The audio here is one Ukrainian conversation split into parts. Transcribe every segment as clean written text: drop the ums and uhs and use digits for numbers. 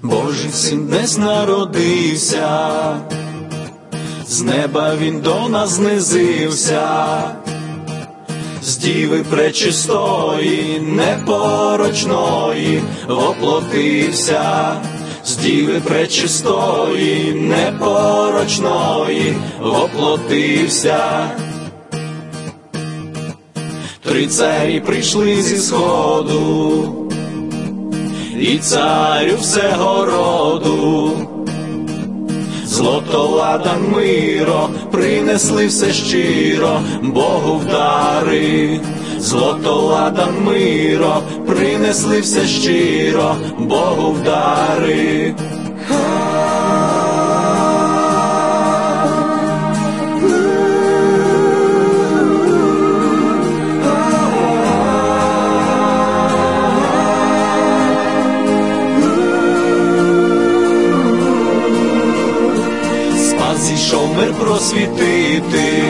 Божий син десь народився, з неба він до нас знизився, з діви пречистої, непорочної воплотився, з діви пречистої, непорочної воплотився. Три царі прийшли зі сходу, і царю всего роду. Злото, ладан, миро принесли все щиро Богу в дари. Злото, ладан, миро принесли все щиро Богу в дари. Зійшов мир просвітити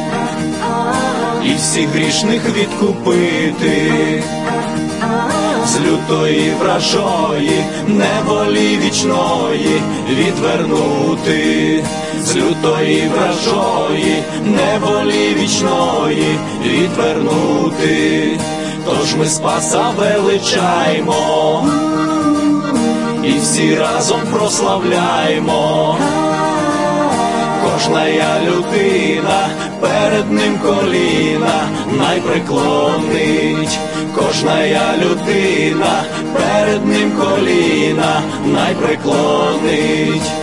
і всіх грішних відкупити, з лютої вражої неволі вічної відвернути, з лютої вражої неволі вічної відвернути. Тож ми Спаса величаймо і всі разом прославляймо. Кожна людина перед ним коліна найпреклонить, кожна людина перед ним коліна найпреклонить.